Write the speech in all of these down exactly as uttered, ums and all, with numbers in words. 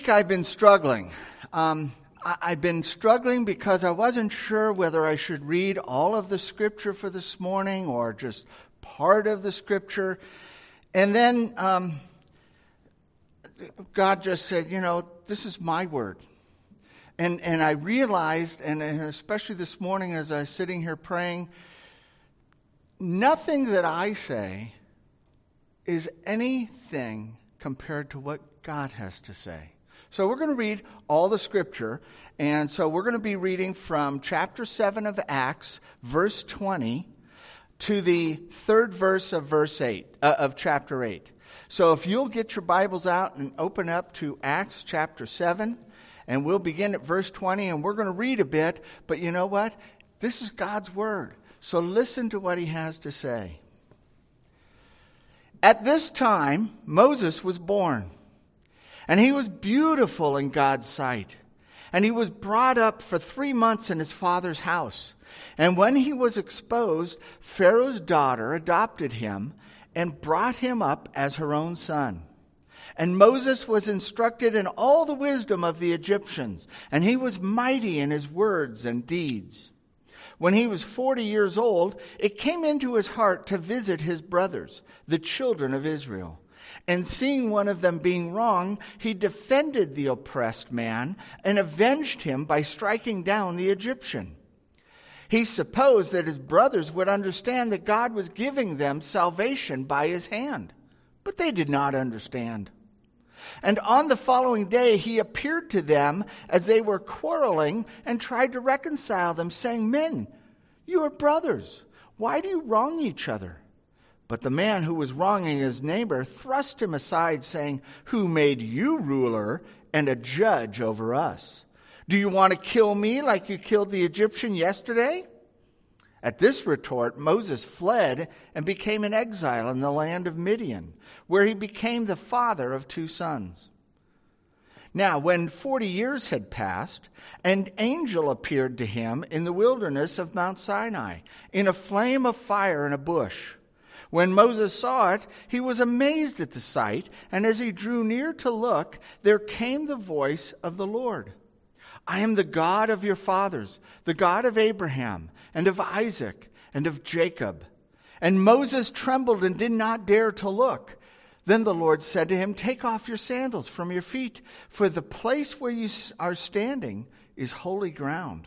I've been struggling. Um, I, I've been struggling because I wasn't sure whether I should read all of the scripture for this morning or just part of the scripture. And then um, God just said, you know, this is my word. And and I realized, and especially this morning as I was sitting here praying, nothing that I say is anything compared to what God has to say. So we're going to read all the scripture, and so we're going to be reading from chapter seven of Acts, verse twenty, to the third verse of verse eight, uh, of chapter eight. So if you'll get your Bibles out and open up to Acts chapter seven, and we'll begin at verse twenty, and we're going to read a bit, but you know what? This is God's word, so listen to what he has to say. At this time, Moses was born. And he was beautiful in God's sight. And he was brought up for three months in his father's house. And when he was exposed, Pharaoh's daughter adopted him and brought him up as her own son. And Moses was instructed in all the wisdom of the Egyptians, and he was mighty in his words and deeds. When he was forty years old, it came into his heart to visit his brothers, the children of Israel. And seeing one of them being wrong, he defended the oppressed man and avenged him by striking down the Egyptian. He supposed that his brothers would understand that God was giving them salvation by his hand, but they did not understand. And on the following day he appeared to them as they were quarreling and tried to reconcile them, saying, "Men, you are brothers. Why do you wrong each other?" But the man who was wronging his neighbor thrust him aside, saying, "Who made you ruler and a judge over us? Do you want to kill me like you killed the Egyptian yesterday?" At this retort, Moses fled and became an exile in the land of Midian, where he became the father of two sons. Now, when forty years had passed, an angel appeared to him in the wilderness of Mount Sinai, in a flame of fire in a bush. When Moses saw it, he was amazed at the sight, and as he drew near to look, there came the voice of the Lord. "I am the God of your fathers, the God of Abraham, and of Isaac, and of Jacob." And Moses trembled and did not dare to look. Then the Lord said to him, "Take off your sandals from your feet, for the place where you are standing is holy ground.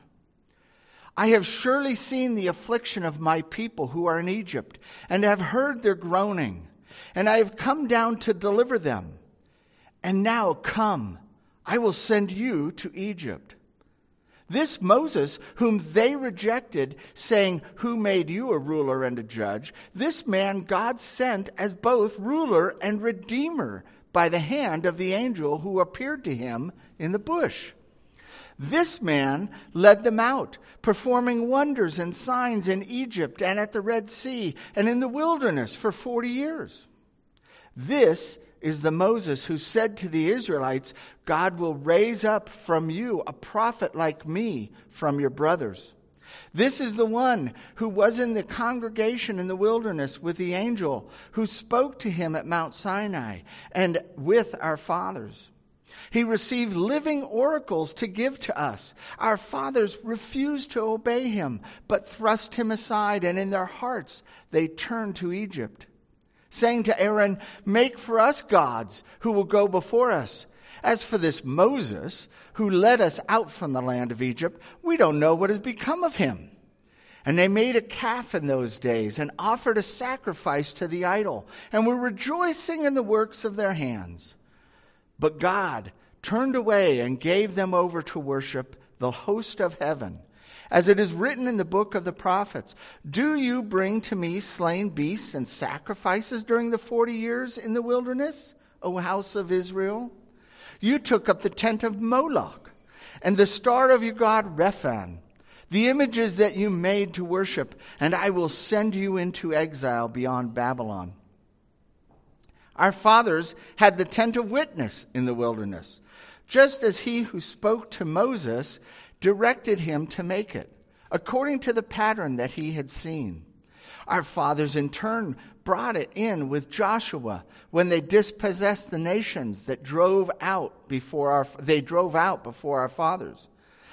I have surely seen the affliction of my people who are in Egypt, and have heard their groaning, and I have come down to deliver them. And now come, I will send you to Egypt." This Moses, whom they rejected, saying, "Who made you a ruler and a judge?" this man God sent as both ruler and redeemer by the hand of the angel who appeared to him in the bush. This man led them out, performing wonders and signs in Egypt and at the Red Sea and in the wilderness for forty years. This is the Moses who said to the Israelites, "God will raise up from you a prophet like me from your brothers." This is the one who was in the congregation in the wilderness with the angel who spoke to him at Mount Sinai and with our fathers. He received living oracles to give to us. Our fathers refused to obey him, but thrust him aside, and in their hearts they turned to Egypt, saying to Aaron, "Make for us gods who will go before us. As for this Moses, who led us out from the land of Egypt, we don't know what has become of him." And they made a calf in those days and offered a sacrifice to the idol, and were rejoicing in the works of their hands. But God turned away and gave them over to worship the host of heaven. As it is written in the book of the prophets, "Do you bring to me slain beasts and sacrifices during the forty years in the wilderness, O house of Israel? You took up the tent of Moloch and the star of your god Rephan, the images that you made to worship, and I will send you into exile beyond Babylon." Our fathers had the tent of witness in the wilderness, just as he who spoke to Moses directed him to make it, according to the pattern that he had seen. Our fathers in turn brought it in with Joshua when they dispossessed the nations that drove out before our they drove out before our fathers.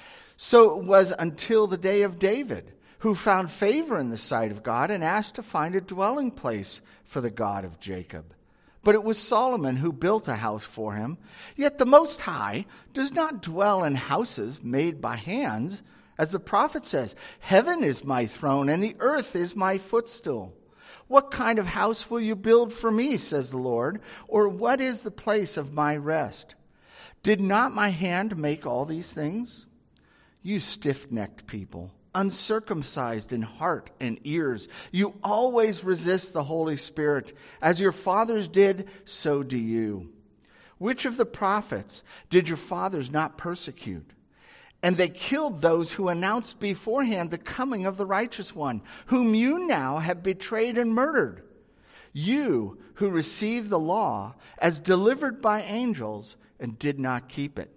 So it was until the day of David, who found favor in the sight of God and asked to find a dwelling place for the God of Jacob. But it was Solomon who built a house for him. Yet the Most High does not dwell in houses made by hands. As the prophet says, heaven is my throne and the earth is my footstool. What kind of house will you build for me, says the Lord, or what is the place of my rest? Did not my hand make all these things? You stiff-necked people, uncircumcised in heart and ears, you always resist the Holy Spirit. As your fathers did, so do you. Which of the prophets did your fathers not persecute? And they killed those who announced beforehand the coming of the righteous one, whom you now have betrayed and murdered. You who received the law as delivered by angels and did not keep it.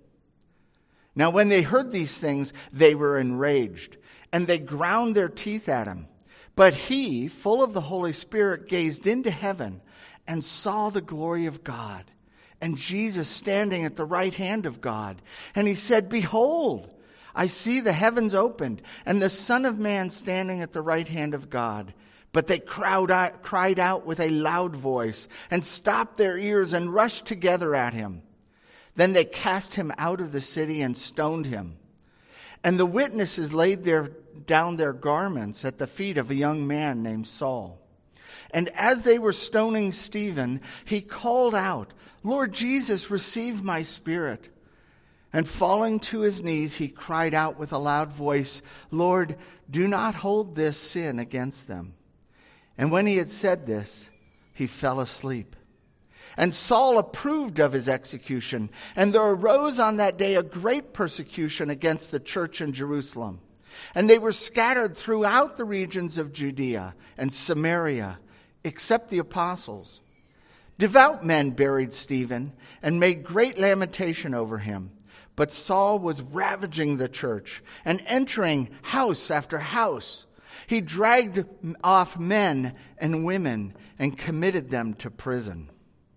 Now when they heard these things, they were enraged, and they ground their teeth at him. But he, full of the Holy Spirit, gazed into heaven and saw the glory of God, and Jesus standing at the right hand of God. And he said, Behold, I see the heavens opened, and the Son of Man standing at the right hand of God. But they cried out, cried out with a loud voice, and stopped their ears, and rushed together at him. Then they cast him out of the city and stoned him. And the witnesses laid their, down their garments at the feet of a young man named Saul. And as they were stoning Stephen, he called out, Lord Jesus, receive my spirit. And falling to his knees, he cried out with a loud voice, Lord, do not hold this sin against them. And when he had said this, he fell asleep. And Saul approved of his execution, and there arose on that day a great persecution against the church in Jerusalem. And they were scattered throughout the regions of Judea and Samaria, except the apostles. Devout men buried Stephen and made great lamentation over him. But Saul was ravaging the church and entering house after house. He dragged off men and women and committed them to prison.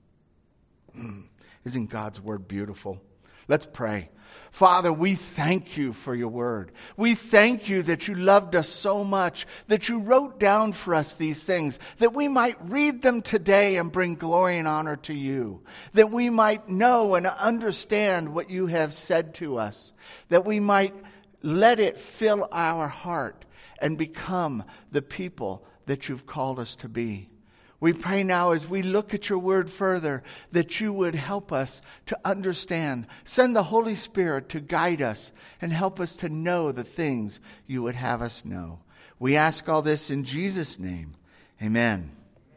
Isn't God's word beautiful? Let's pray. Father, we thank you for your word. We thank you that you loved us so much, that you wrote down for us these things, that we might read them today and bring glory and honor to you, that we might know and understand what you have said to us, that we might let it fill our heart and become the people that you've called us to be. We pray now as we look at your word further that you would help us to understand. Send the Holy Spirit to guide us and help us to know the things you would have us know. We ask all this in Jesus' name. Amen.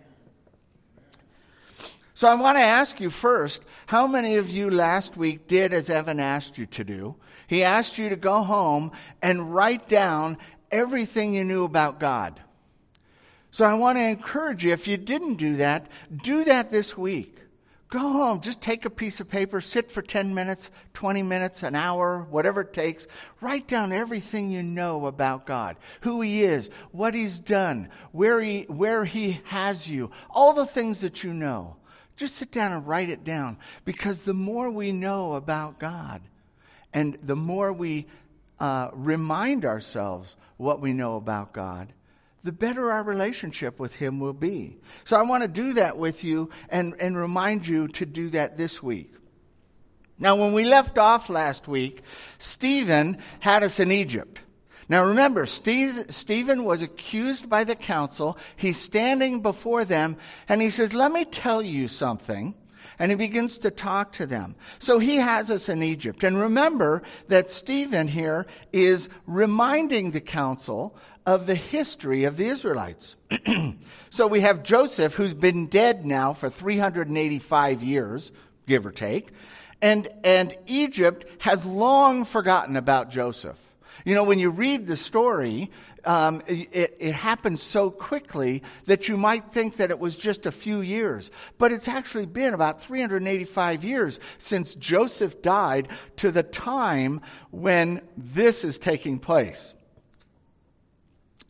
So I want to ask you first, how many of you last week did as Evan asked you to do? He asked you to go home and write down everything you knew about God. So I want to encourage you, if you didn't do that, do that this week. Go home, just take a piece of paper, sit for ten minutes, twenty minutes, an hour, whatever it takes. Write down everything you know about God, who he is, what he's done, where he, where he has you, all the things that you know. Just sit down and write it down, because the more we know about God and the more we uh, remind ourselves what we know about God, the better our relationship with him will be. So I want to do that with you and, and remind you to do that this week. Now, when we left off last week, Stephen had us in Egypt. Now remember, Steve, Stephen was accused by the council. He's standing before them, and he says, let me tell you something. And he begins to talk to them. So he has us in Egypt. And remember that Stephen here is reminding the council of the history of the Israelites. So we have Joseph, who's been dead now for three hundred eighty-five years, give or take. And, and Egypt has long forgotten about Joseph. You know, when you read the story, um, it, it happens so quickly that you might think that it was just a few years. But it's actually been about three hundred eighty-five years since Joseph died to the time when this is taking place.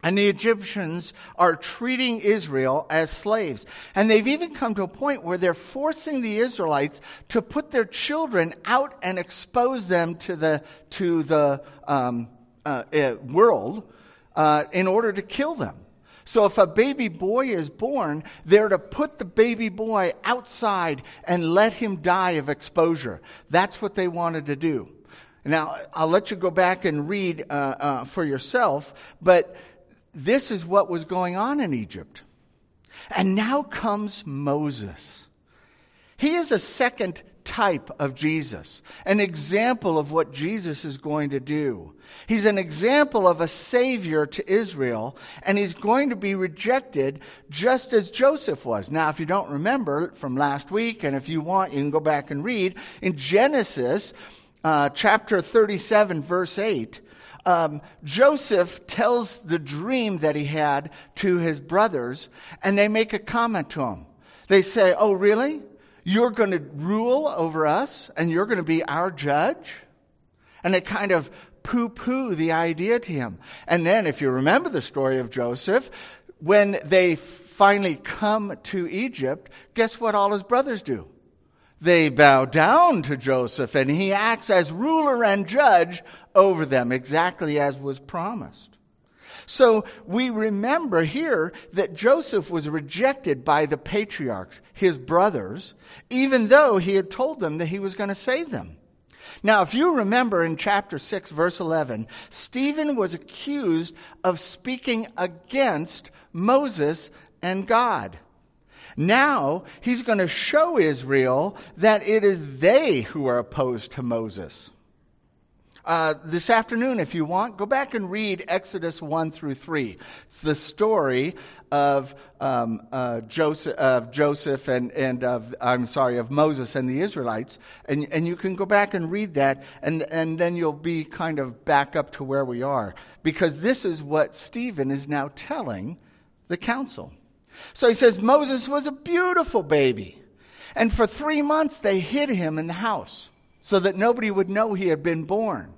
And the Egyptians are treating Israel as slaves. And they've even come to a point where they're forcing the Israelites to put their children out and expose them to the, to the um, uh, uh, world uh, in order to kill them. So if a baby boy is born, they're to put the baby boy outside and let him die of exposure. That's what they wanted to do. Now, I'll let you go back and read uh, uh, for yourself, but this is what was going on in Egypt. And now comes Moses. He is a second type of Jesus, an example of what Jesus is going to do. He's an example of a savior to Israel, and he's going to be rejected just as Joseph was. Now, if you don't remember from last week, and if you want, you can go back and read, in Genesis uh, chapter thirty-seven, verse eight, Um, Joseph tells the dream that he had to his brothers, and they make a comment to him. They say, "Oh, really? You're going to rule over us, and you're going to be our judge?" And they kind of poo-poo the idea to him. And then, if you remember the story of Joseph, when they finally come to Egypt, guess what all his brothers do? They bow down to Joseph, and he acts as ruler and judge over them, exactly as was promised. So we remember here that Joseph was rejected by the patriarchs, his brothers, even though he had told them that he was going to save them. Now, if you remember in chapter six, verse eleven, Stephen was accused of speaking against Moses and God. Now, he's going to show Israel that it is they who are opposed to Moses. Uh, this afternoon, if you want, go back and read Exodus one through three. It's the story of um, uh, Joseph, of Joseph and and of I'm sorry of Moses and the Israelites, and and you can go back and read that, and and then you'll be kind of back up to where we are, because this is what Stephen is now telling the council. So he says Moses was a beautiful baby, and for three months they hid him in the house, so that nobody would know he had been born.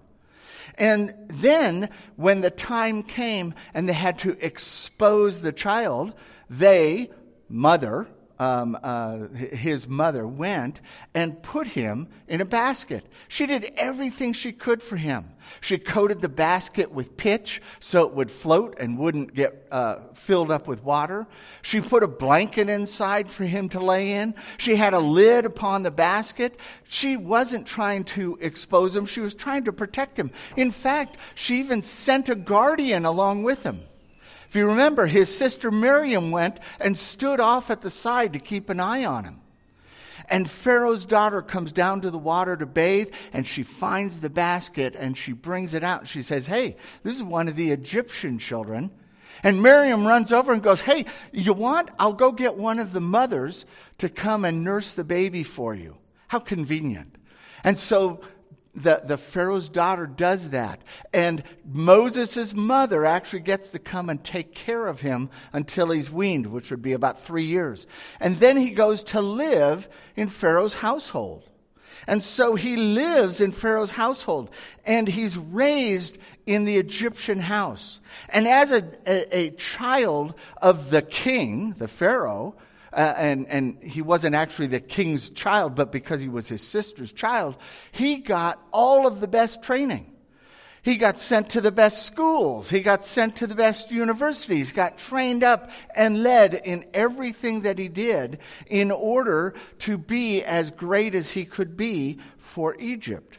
And then, when the time came and they had to expose the child, they, mother, um, uh, his mother, went and put him in a basket. She did everything she could for him. She coated the basket with pitch so it would float and wouldn't get uh, filled up with water. She put a blanket inside for him to lay in. She had a lid upon the basket. She wasn't trying to expose him. She was trying to protect him. In fact, she even sent a guardian along with him. If you remember, his sister Miriam went and stood off at the side to keep an eye on him. And Pharaoh's daughter comes down to the water to bathe, and she finds the basket, and she brings it out. And she says, "Hey, this is one of the Egyptian children." And Miriam runs over and goes, "Hey, you want? I'll go get one of the mothers to come and nurse the baby for you." How convenient. And so The, the Pharaoh's daughter does that. And Moses' mother actually gets to come and take care of him until he's weaned, which would be about three years. And then he goes to live in Pharaoh's household. And so he lives in Pharaoh's household. And he's raised in the Egyptian house. And as a, a, a child of the king, the Pharaoh, Uh, and, and he wasn't actually the king's child, but because he was his sister's child, he got all of the best training. He got sent to the best schools. He got sent to the best universities, got trained up and led in everything that he did in order to be as great as he could be for Egypt.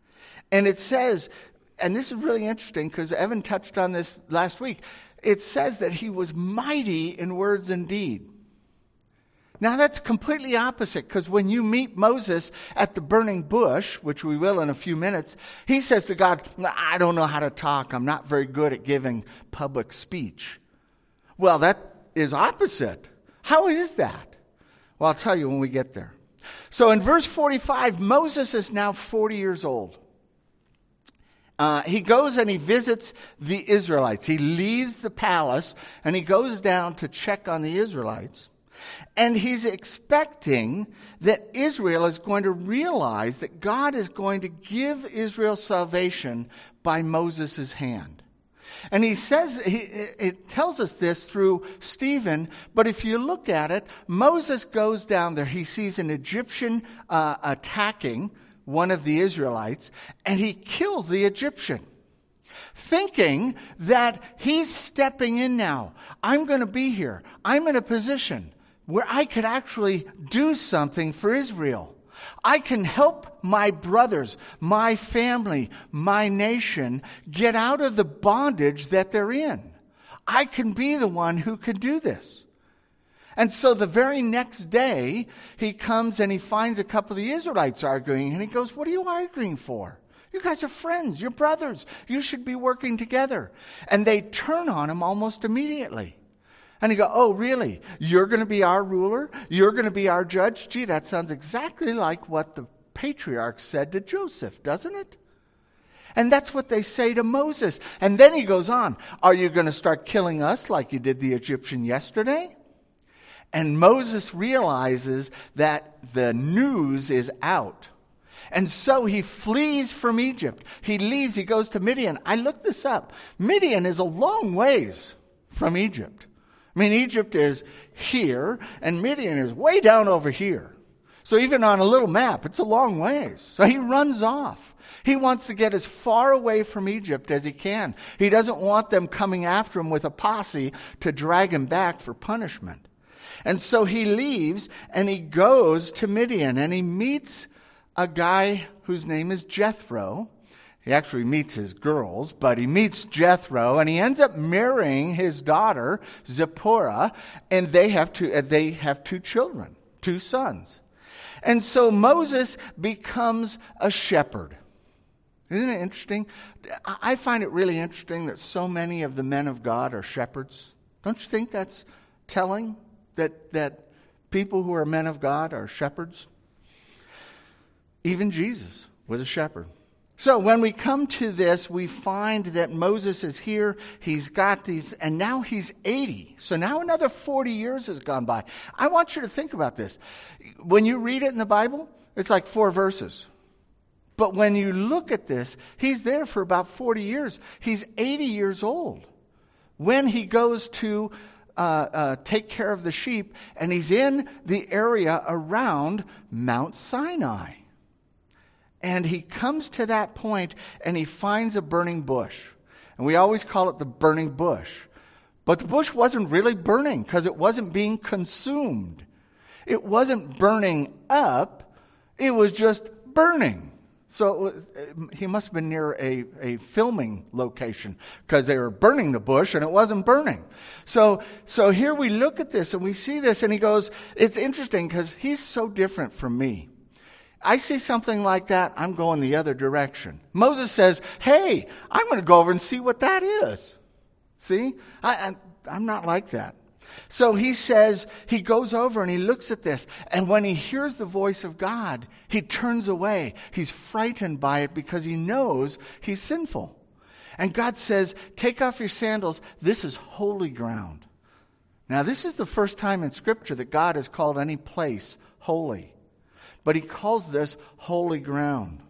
And it says, and this is really interesting because Evan touched on this last week, it says that he was mighty in words and deed. Now that's completely opposite, because when you meet Moses at the burning bush, which we will in a few minutes, he says to God, "I don't know how to talk. I'm not very good at giving public speech." Well, that is opposite. How is that? Well, I'll tell you when we get there. So in verse forty-five, Moses is now forty years old. Uh, he goes and he visits the Israelites. He leaves the palace and he goes down to check on the Israelites. And he's expecting that Israel is going to realize that God is going to give Israel salvation by Moses' hand. And he says, he, it tells us this through Stephen, but if you look at it, Moses goes down there. He sees an Egyptian uh, attacking one of the Israelites, and he kills the Egyptian, thinking that he's stepping in now. I'm going to be here. I'm in a position where I could actually do something for Israel. I can help my brothers, my family, my nation get out of the bondage that they're in. I can be the one who can do this. And so the very next day, he comes and he finds a couple of the Israelites arguing, and he goes, "What are you arguing for? You guys are friends. You're brothers. You should be working together." And they turn on him almost immediately. And he go, "Oh, really? You're going to be our ruler? You're going to be our judge?" Gee, that sounds exactly like what the patriarch said to Joseph, doesn't it? And that's what they say to Moses. And then he goes on, "Are you going to start killing us like you did the Egyptian yesterday?" And Moses realizes that the news is out. And so he flees from Egypt. He leaves, he goes to Midian. I looked this up. Midian is a long ways from Egypt. I mean, Egypt is here, and Midian is way down over here. So even on a little map, it's a long ways. So he runs off. He wants to get as far away from Egypt as he can. He doesn't want them coming after him with a posse to drag him back for punishment. And so he leaves, and he goes to Midian, and he meets a guy whose name is Jethro. He actually meets his girls, but he meets Jethro, and he ends up marrying his daughter, Zipporah, and they have two, they have two children, two sons. And so Moses becomes a shepherd. Isn't it interesting? I find it really interesting that so many of the men of God are shepherds. Don't you think that's telling? That that people who are men of God are shepherds? Even Jesus was a shepherd. So when we come to this, we find that Moses is here. He's got these, and now he's eighty. So now another forty years has gone by. I want you to think about this. When you read it in the Bible, it's like four verses. But when you look at this, he's there for about forty years. He's eighty years old when he goes to Uh, uh, take care of the sheep, and he's in the area around Mount Sinai. And he comes to that point, and he finds a burning bush. And we always call it the burning bush. But the bush wasn't really burning because it wasn't being consumed. It wasn't burning up. It was just burning. So it was, he must have been near a, a filming location because they were burning the bush and it wasn't burning. So so here we look at this and we see this, and he goes, it's interesting because he's so different from me. I see something like that, I'm going the other direction. Moses says, "Hey, I'm going to go over and see what that is." See? I, I, I'm not like that. So he says, he goes over and he looks at this, and when he hears the voice of God, he turns away. He's frightened by it because he knows he's sinful. And God says, "Take off your sandals. This is holy ground." Now, this is the first time in Scripture that God has called any place holy. But he calls this holy ground.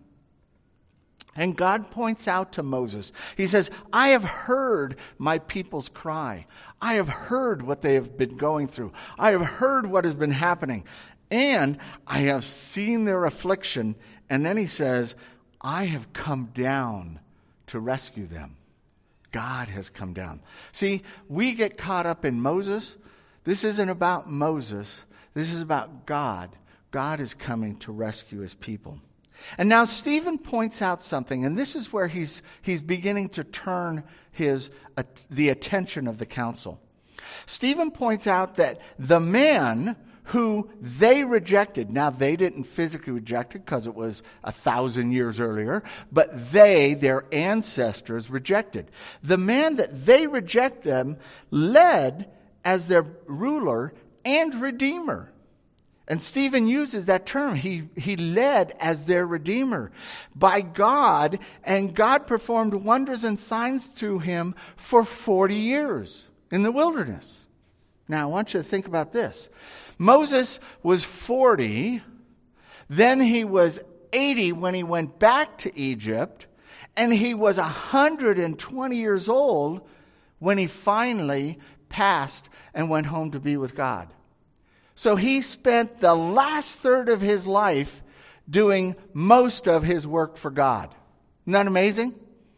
And God points out to Moses, he says, "I have heard my people's cry. I have heard what they have been going through. I have heard what has been happening. And I have seen their affliction." And then he says, "I have come down to rescue them." God has come down. See, we get caught up in Moses. This isn't about Moses. This is about God. God is coming to rescue his people. And now Stephen points out something, and this is where he's he's beginning to turn his uh, the attention of the council. Stephen points out that the man who they rejected, now they didn't physically reject it because it was a thousand years earlier, but they, their ancestors, rejected. The man that they rejected them led as their ruler and redeemer. And Stephen uses that term. He, he led as their redeemer by God, and God performed wonders and signs through him for forty years in the wilderness. Now, I want you to think about this. Moses was forty, then he was eighty when he went back to Egypt, And he was one hundred twenty years old when he finally passed and went home to be with God. So he spent the last third of his life doing most of his work for God. Isn't that amazing?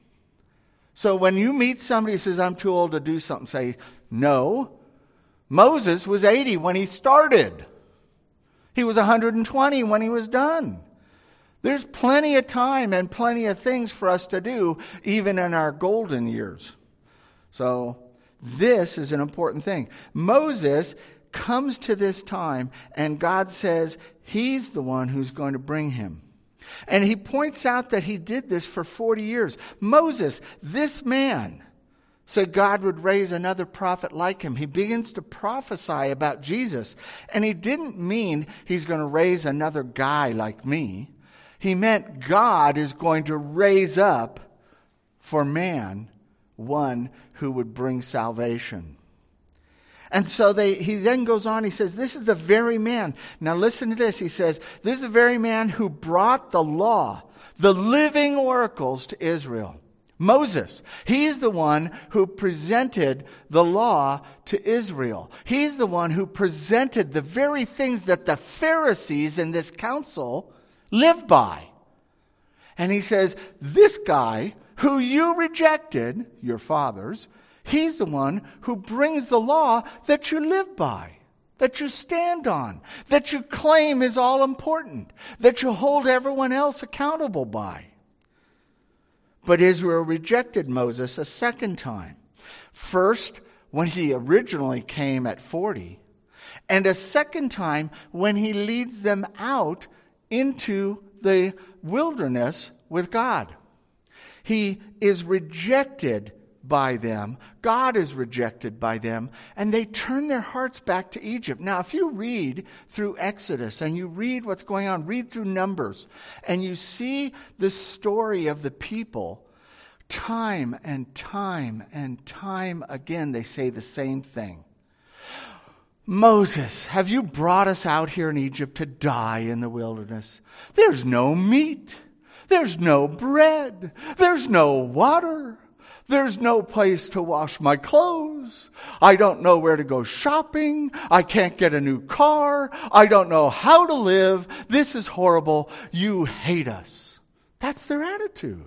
So when you meet somebody who says, I'm too old to do something, say, no. Moses was eighty when he started. He was one hundred twenty when he was done. There's plenty of time and plenty of things for us to do, even in our golden years. So this is an important thing. Moses comes to this time, and God says he's the one who's going to bring him. And he points out that he did this for forty years. Moses, this man, said God would raise another prophet like him. He begins to prophesy about Jesus. And he didn't mean he's going to raise another guy like me. He meant God is going to raise up for man one who would bring salvation. And so they, he then goes on, he says, this is the very man. Now listen to this. He says, this is the very man who brought the law, the living oracles to Israel. Moses, he's the one who presented the law to Israel. He's the one who presented the very things that the Pharisees in this council live by. And he says, this guy who you rejected, your fathers, he's the one who brings the law that you live by, that you stand on, that you claim is all important, that you hold everyone else accountable by. But Israel rejected Moses a second time. First, when he originally came at forty, and a second time when he leads them out into the wilderness with God. He is rejected by them. God is rejected by them, and they turn their hearts back to Egypt. Now, if you read through Exodus and you read what's going on, read through Numbers, and you see the story of the people, time and time and time again, they say the same thing. Moses, have you brought us out here in Egypt to die in the wilderness? There's no meat. There's no bread. There's no water. There's no place to wash my clothes. I don't know where to go shopping. I can't get a new car. I don't know how to live. This is horrible. You hate us. That's their attitude.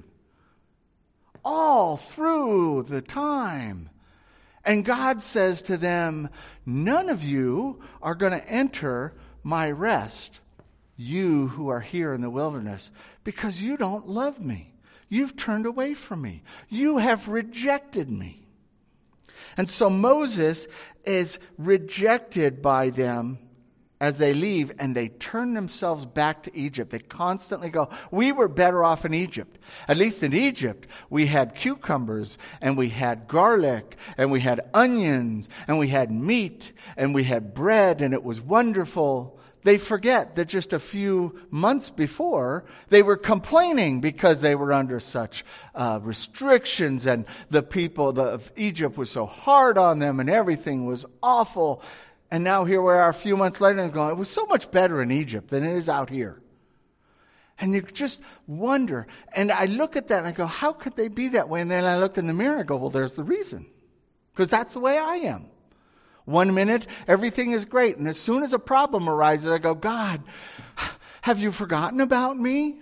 All through the time. And God says to them, none of you are going to enter my rest, you who are here in the wilderness, because you don't love me. You've turned away from me. You have rejected me. And so Moses is rejected by them as they leave, and they turn themselves back to Egypt. They constantly go, we were better off in Egypt. At least in Egypt, we had cucumbers, and we had garlic, and we had onions, and we had meat, and we had bread, and it was wonderful. They forget that just a few months before, they were complaining because they were under such uh, restrictions, and the people the, of Egypt was so hard on them, and everything was awful. And now here we are a few months later and going, it was so much better in Egypt than it is out here. And you just wonder. And I look at that and I go, how could they be that way? And then I look in the mirror and go, well, there's the reason. Because that's the way I am. One minute, everything is great. And as soon as a problem arises, I go, God, have you forgotten about me?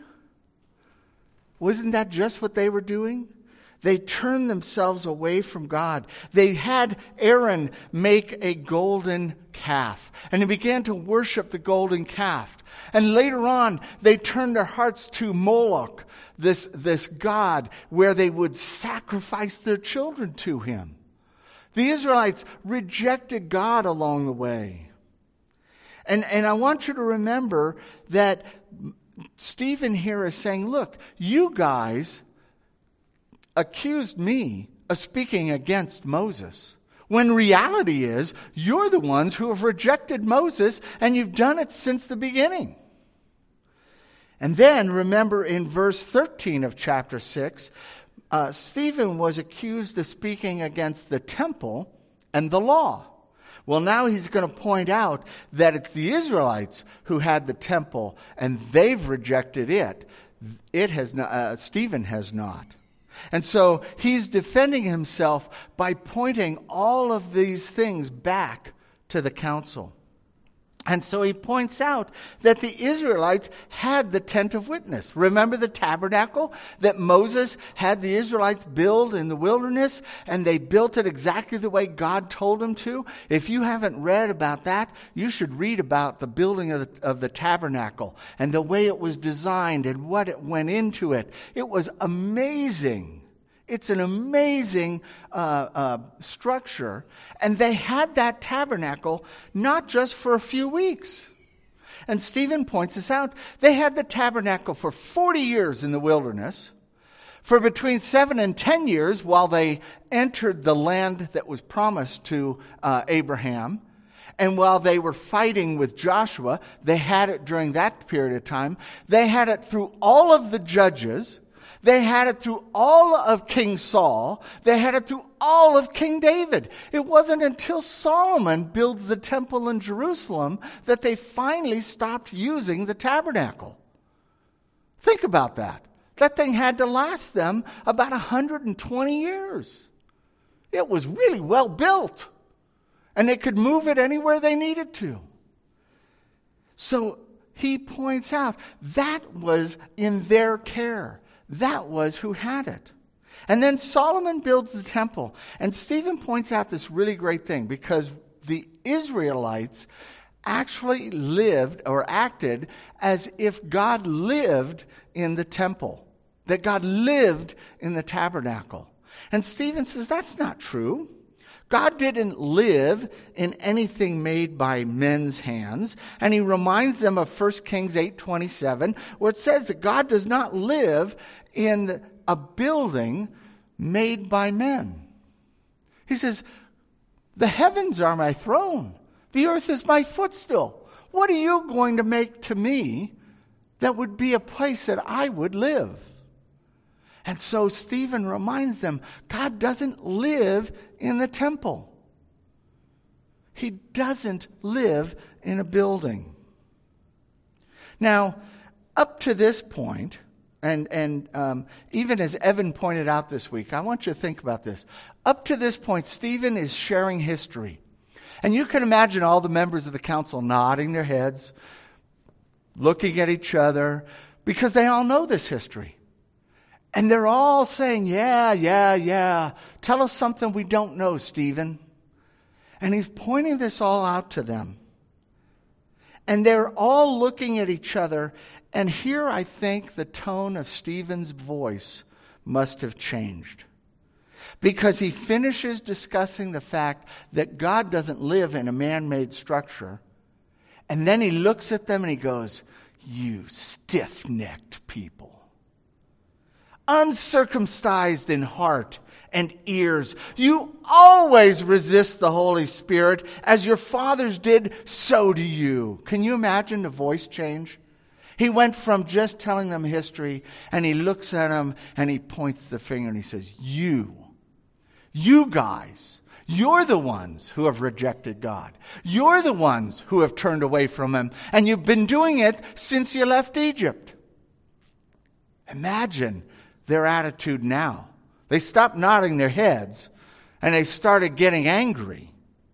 Wasn't that just what they were doing? They turned themselves away from God. They had Aaron make a golden calf, and he began to worship the golden calf. And later on, they turned their hearts to Moloch, this, this god, where they would sacrifice their children to him. The Israelites rejected God along the way. And, and I want you to remember that Stephen here is saying, look, you guys accused me of speaking against Moses, when reality is you're the ones who have rejected Moses, and you've done it since the beginning. And then remember in verse thirteen of chapter six, uh, Stephen was accused of speaking against the temple and the law. Well, now he's going to point out that it's the Israelites who had the temple, and they've rejected it. It has not, uh, Stephen has not. And so he's defending himself by pointing all of these things back to the council. And so he points out that the Israelites had the tent of witness. Remember the tabernacle that Moses had the Israelites build in the wilderness, and they built it exactly the way God told them to? If you haven't read about that, you should read about the building of the, of the tabernacle and the way it was designed and what it went into it. It was amazing. It's an amazing uh, uh, structure. And they had that tabernacle not just for a few weeks. And Stephen points this out. They had the tabernacle for forty years in the wilderness, for between seven and ten years while they entered the land that was promised to uh, Abraham. And while they were fighting with Joshua, they had it during that period of time. They had it through all of the judges. They had it through all of King Saul. They had it through all of King David. It wasn't until Solomon built the temple in Jerusalem that they finally stopped using the tabernacle. Think about that. That thing had to last them about one hundred twenty years. It was really well built. And they could move it anywhere they needed to. So he points out that was in their care. That was who had it. And then Solomon builds the temple. And Stephen points out this really great thing, because the Israelites actually lived or acted as if God lived in the temple, that God lived in the tabernacle. And Stephen says that's not true. God didn't live in anything made by men's hands. And he reminds them of First Kings eight twenty-seven, where it says that God does not live in a building made by men. He says, the heavens are my throne. The earth is my footstool. What are you going to make to me that would be a place that I would live? And so Stephen reminds them, God doesn't live in the temple. He doesn't live in a building. Now, up to this point, and, and um, even as Evan pointed out this week, I want you to think about this. Up to this point, Stephen is sharing history. And you can imagine all the members of the council nodding their heads, looking at each other, because they all know this history. And they're all saying, yeah, yeah, yeah. Tell us something we don't know, Stephen. And he's pointing this all out to them. And they're all looking at each other. And here I think the tone of Stephen's voice must have changed. Because he finishes discussing the fact that God doesn't live in a man-made structure. And then he looks at them and he goes, you stiff-necked people. Uncircumcised in heart and ears, you always resist the Holy Spirit, as your fathers did, so do you. Can you imagine the voice change? He went from just telling them history, and he looks at them and he points the finger and he says, you, you guys, you're the ones who have rejected God. You're the ones who have turned away from him, and you've been doing it since you left Egypt. Imagine their attitude now. They stopped nodding their heads and they started getting angry.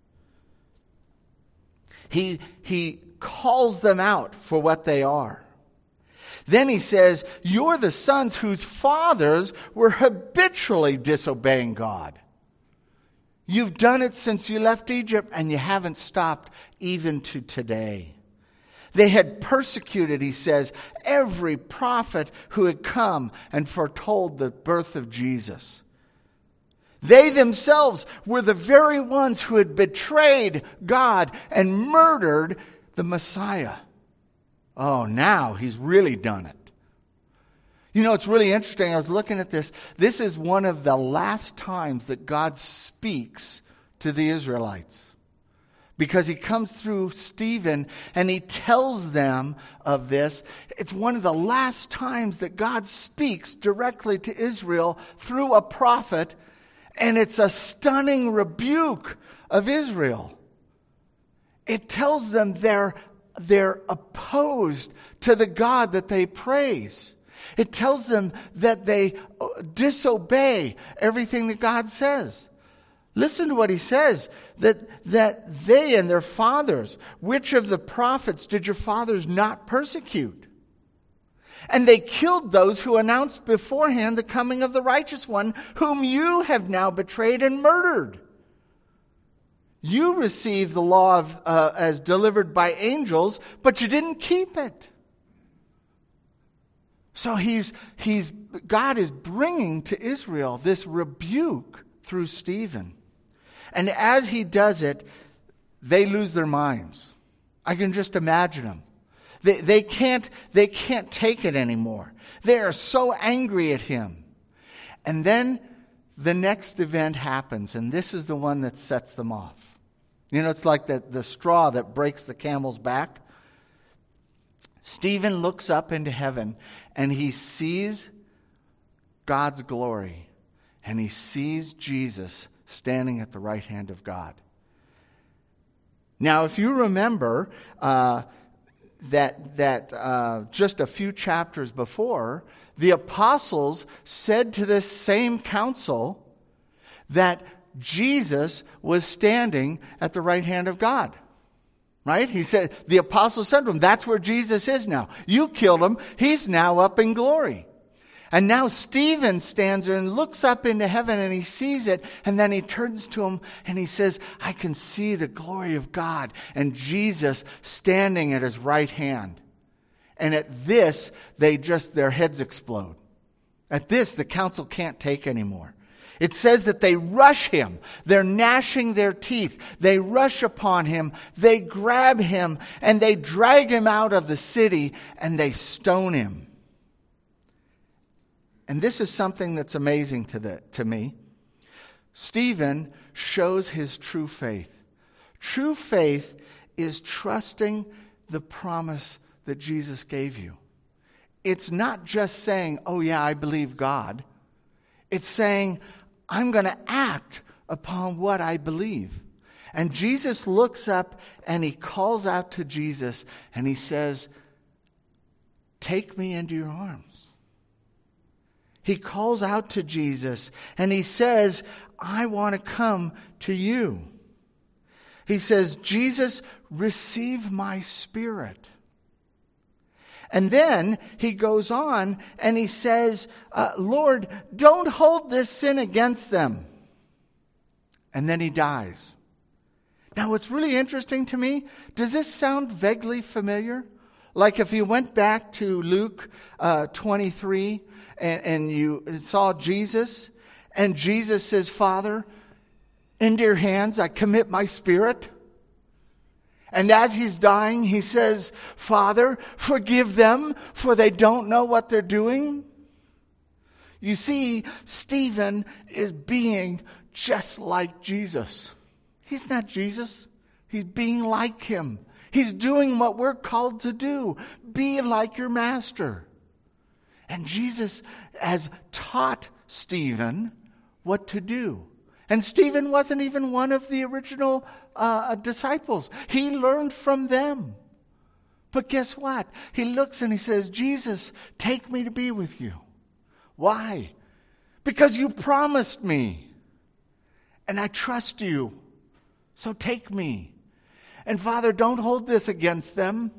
He, he calls them out for what they are. Then he says, you're the sons whose fathers were habitually disobeying God. You've done it since you left Egypt, and you haven't stopped even to today. They had persecuted, he says, every prophet who had come and foretold the birth of Jesus. They themselves were the very ones who had betrayed God and murdered the Messiah. Oh, now he's really done it. You know, it's really interesting. I was looking at this. This is one of the last times that God speaks to the Israelites. Because he comes through Stephen and he tells them of this. It's one of the last times that God speaks directly to Israel through a prophet. And it's a stunning rebuke of Israel. It tells them they're, they're opposed to the God that they praise. It tells them that they disobey everything that God says. Listen to what he says, that, that they and their fathers, which of the prophets did your fathers not persecute? And they killed those who announced beforehand the coming of the righteous one, whom you have now betrayed and murdered. You received the law of, uh, as delivered by angels, but you didn't keep it. So he's, he's, God is bringing to Israel this rebuke through Stephen. And as he does it, they lose their minds. I can just imagine them. They, they can't, they can't take it anymore. They are so angry at him. And then the next event happens, and this is the one that sets them off. You know, it's like the, the straw that breaks the camel's back. Stephen looks up into heaven, and he sees God's glory, and he sees Jesus standing at the right hand of God. Now, if you remember uh, that that uh, just a few chapters before, the apostles said to this same council that Jesus was standing at the right hand of God. Right? He said, the apostles said to him, that's where Jesus is now. You killed him. He's now up in glory. And now Stephen stands there and looks up into heaven and he sees it. And then he turns to him and he says, I can see the glory of God and Jesus standing at his right hand. And at this, they just, their heads explode. At this, the council can't take anymore. It says that they rush him. They're gnashing their teeth. They rush upon him. They grab him and they drag him out of the city and they stone him. And this is something that's amazing to the, to me. Stephen shows his true faith. True faith is trusting the promise that Jesus gave you. It's not just saying, oh yeah, I believe God. It's saying, I'm going to act upon what I believe. And Jesus looks up and he calls out to Jesus and he says, take me into your arms. He calls out to Jesus and he says, I want to come to you. He says, Jesus, receive my spirit. And then he goes on and he says, uh, Lord, don't hold this sin against them. And then he dies. Now, what's really interesting to me, does this sound vaguely familiar? Like if you went back to Luke uh, twenty-three and, and you saw Jesus, and Jesus says, Father, into your hands I commit my spirit. And as he's dying, he says, Father, forgive them, for they don't know what they're doing. You see, Stephen is being just like Jesus. He's not Jesus. He's being like him. He's doing what we're called to do. Be like your master. And Jesus has taught Stephen what to do. And Stephen wasn't even one of the original uh, disciples. He learned from them. But guess what? He looks and he says, Jesus, take me to be with you. Why? Because you promised me. And I trust you. So take me. And Father, don't hold this against them.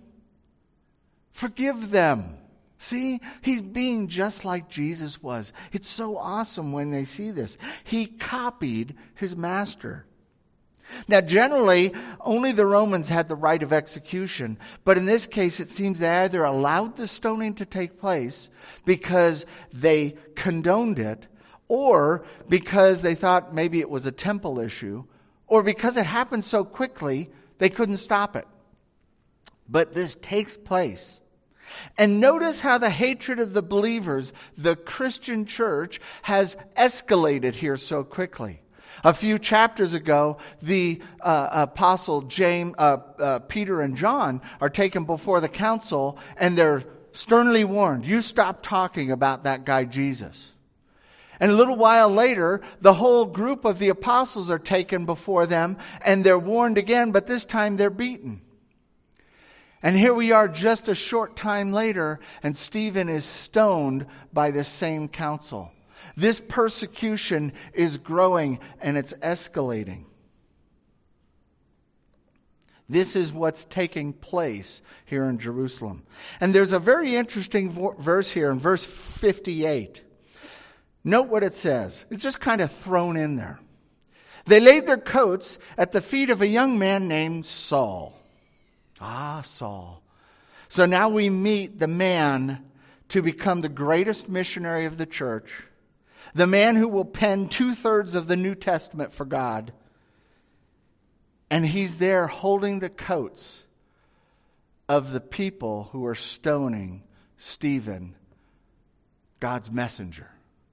Forgive them. See, he's being just like Jesus was. It's so awesome when they see this. He copied his master. Now, generally, only the Romans had the right of execution. But in this case, it seems they either allowed the stoning to take place because they condoned it, or because they thought maybe it was a temple issue, or because it happened so quickly, they couldn't stop it. But this takes place. And notice how the hatred of the believers, the Christian church, has escalated here so quickly. A few chapters ago, the uh, apostle James, uh, uh, Peter and John are taken before the council and they're sternly warned, you stop talking about that guy Jesus. And a little while later, the whole group of the apostles are taken before them and they're warned again, but this time they're beaten. And here we are just a short time later, and Stephen is stoned by this same council. This persecution is growing and it's escalating. This is what's taking place here in Jerusalem. And there's a very interesting vo- verse here in verse fifty-eight. Note what it says. It's just kind of thrown in there. They laid their coats at the feet of a young man named Saul. Ah, Saul. So now we meet the man to become the greatest missionary of the church, the man who will pen two-thirds of the New Testament for God. And he's there holding the coats of the people who are stoning Stephen, God's messenger.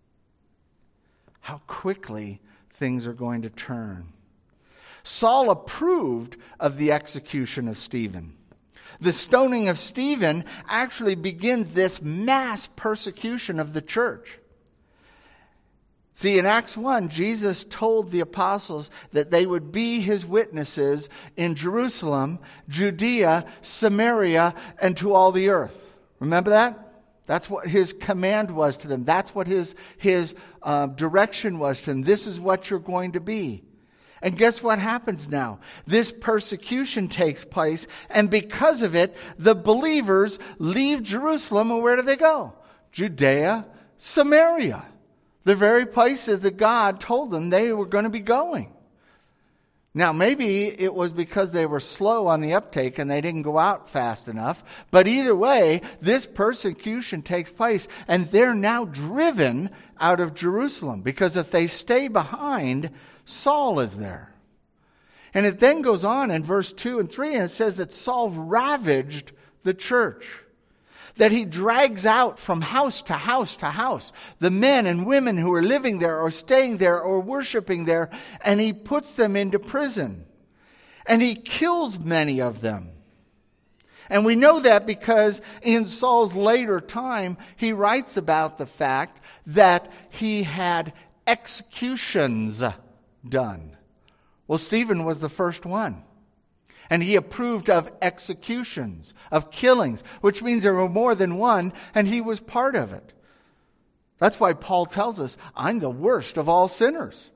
How quickly things are going to turn. Saul approved of the execution of Stephen. The stoning of Stephen actually begins this mass persecution of the church. See, in Acts one, Jesus told the apostles that they would be his witnesses in Jerusalem, Judea, Samaria, and to all the earth. Remember that? That's what his command was to them. That's what his, his uh, direction was to them. This is what you're going to be. And guess what happens now? This persecution takes place, and because of it, the believers leave Jerusalem, and where do they go? Judea, Samaria. The very places that God told them they were going to be going. Now, maybe it was because they were slow on the uptake and they didn't go out fast enough. But either way, this persecution takes place, and they're now driven out of Jerusalem. Because if they stay behind, Saul is there. And it then goes on in verse two and three, and it says that Saul ravaged the church. That he drags out from house to house to house the men and women who are living there or staying there or worshiping there, and he puts them into prison. And he kills many of them. And we know that because in Saul's later time, he writes about the fact that he had executions done. Well, Stephen was the first one. And he approved of executions, of killings, which means there were more than one, and he was part of it. That's why Paul tells us, I'm the worst of all sinners.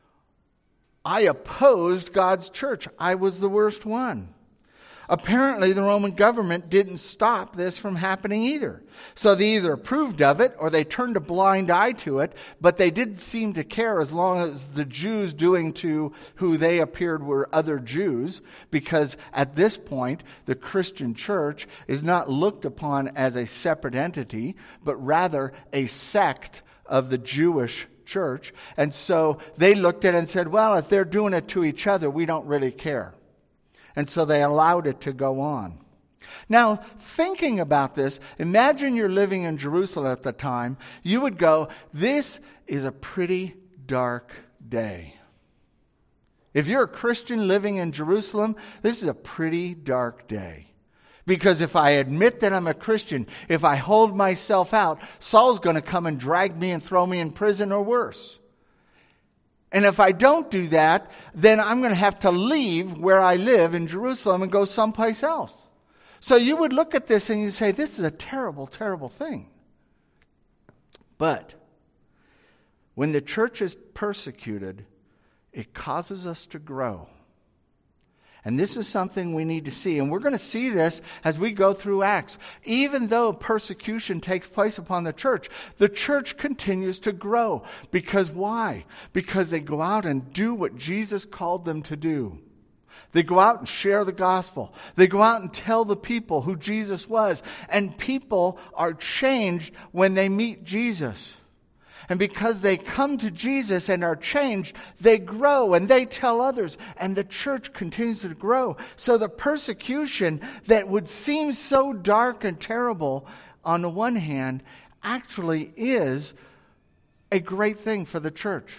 I opposed God's church. I was the worst one. Apparently, the Roman government didn't stop this from happening either. So they either approved of it or they turned a blind eye to it, but they didn't seem to care as long as the Jews doing to who they appeared were other Jews, because at this point, the Christian church is not looked upon as a separate entity, but rather a sect of the Jewish church. And so they looked at it and said, well, if they're doing it to each other, we don't really care. And so they allowed it to go on. Now, thinking about this, imagine you're living in Jerusalem at the time. You would go, this is a pretty dark day. If you're a Christian living in Jerusalem, this is a pretty dark day. Because if I admit that I'm a Christian, if I hold myself out, Saul's going to come and drag me and throw me in prison or worse. And if I don't do that, then I'm going to have to leave where I live in Jerusalem and go someplace else. So you would look at this and you say, this is a terrible, terrible thing. But when the church is persecuted, it causes us to grow. And this is something we need to see. And we're going to see this as we go through Acts. Even though persecution takes place upon the church, the church continues to grow. Because why? Because they go out and do what Jesus called them to do. They go out and share the gospel. They go out and tell the people who Jesus was. And people are changed when they meet Jesus. And because they come to Jesus and are changed, they grow and they tell others. And the church continues to grow. So the persecution that would seem so dark and terrible on the one hand actually is a great thing for the church.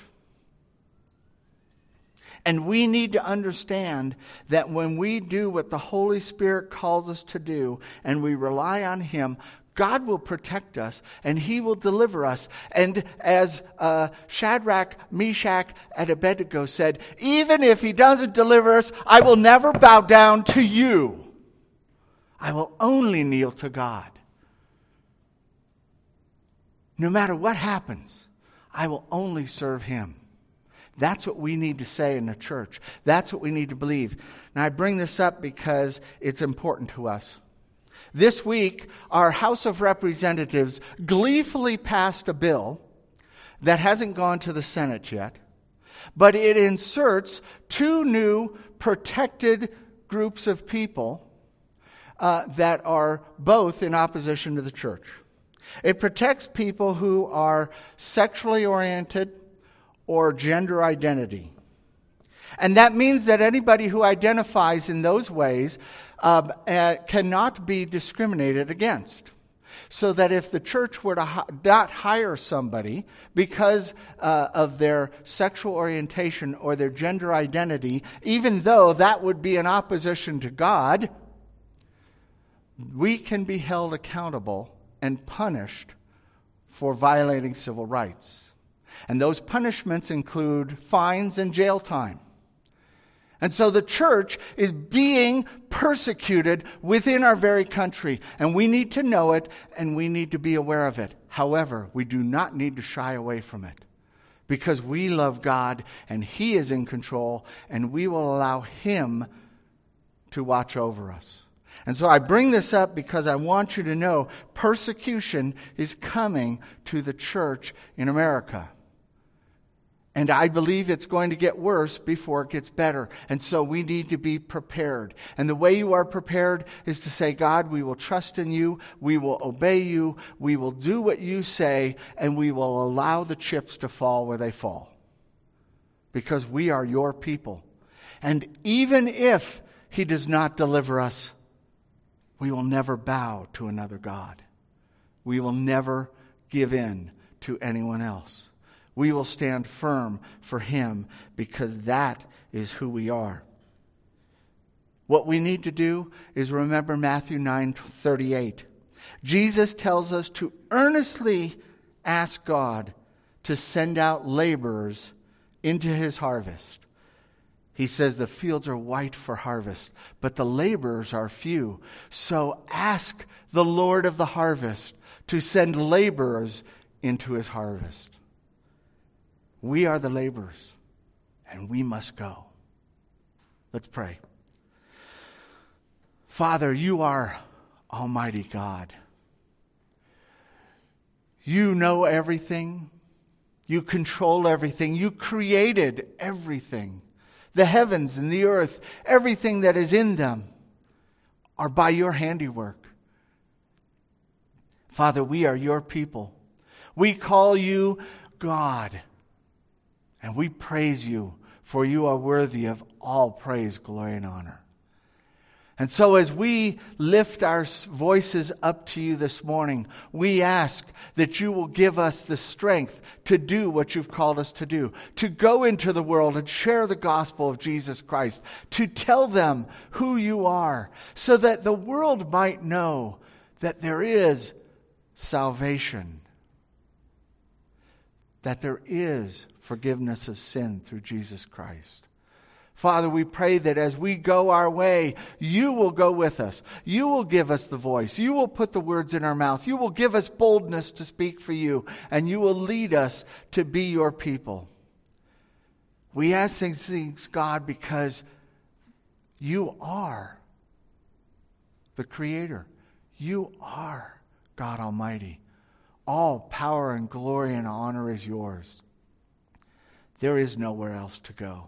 And we need to understand that when we do what the Holy Spirit calls us to do and we rely on Him, God will protect us, and He will deliver us. And as uh, Shadrach, Meshach, and Abednego said, even if He doesn't deliver us, I will never bow down to you. I will only kneel to God. No matter what happens, I will only serve him. That's what we need to say in the church. That's what we need to believe. Now, I bring this up because it's important to us. This week, our House of Representatives gleefully passed a bill that hasn't gone to the Senate yet, but it inserts two new protected groups of people uh, that are both in opposition to the church. It protects people who are sexually oriented or gender identity. And that means that anybody who identifies in those ways uh, uh, cannot be discriminated against. So that if the church were to hi- not hire somebody because uh, of their sexual orientation or their gender identity, even though that would be in opposition to God, we can be held accountable and punished for violating civil rights. And those punishments include fines and jail time. And so the church is being persecuted within our very country. And we need to know it and we need to be aware of it. However, we do not need to shy away from it. Because we love God and he is in control and we will allow him to watch over us. And so I bring this up because I want you to know persecution is coming to the church in America. And I believe it's going to get worse before it gets better. And so we need to be prepared. And the way you are prepared is to say, God, we will trust in you. We will obey you. We will do what you say. And we will allow the chips to fall where they fall. Because we are your people. And even if he does not deliver us, we will never bow to another god. We will never give in to anyone else. We will stand firm for him because that is who we are. What we need to do is remember Matthew nine thirty-eight. Jesus tells us to earnestly ask God to send out laborers into his harvest. He says the fields are white for harvest, but the laborers are few. So ask the Lord of the harvest to send laborers into his harvest. We are the laborers, and we must go. Let's pray. Father, you are Almighty God. You know everything. You control everything. You created everything. The heavens and the earth, everything that is in them are by your handiwork. Father, we are your people. We call you God. And we praise you, for you are worthy of all praise, glory, and honor. And so as we lift our voices up to you this morning, we ask that you will give us the strength to do what you've called us to do, to go into the world and share the gospel of Jesus Christ, to tell them who you are, so that the world might know that there is salvation, that there is forgiveness of sin through Jesus Christ. Father, we pray that as we go our way, you will go with us. You will give us the voice. You will put the words in our mouth. You will give us boldness to speak for you, and you will lead us to be your people. We ask these things, God, because you are the Creator. You are God Almighty. All power and glory and honor is yours. There is nowhere else to go.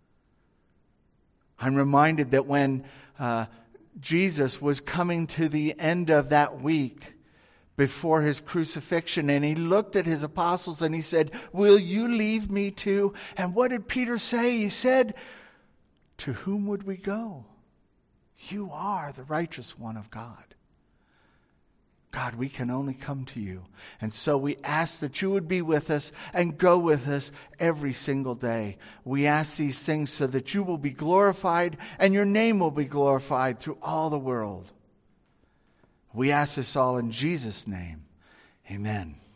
I'm reminded that when uh, Jesus was coming to the end of that week before his crucifixion, and he looked at his apostles and he said, "Will you leave me too?" And what did Peter say? He said, "To whom would we go? You are the righteous one of God." God, we can only come to you. And so we ask that you would be with us and go with us every single day. We ask these things so that you will be glorified and your name will be glorified through all the world. We ask this all in Jesus' name. Amen.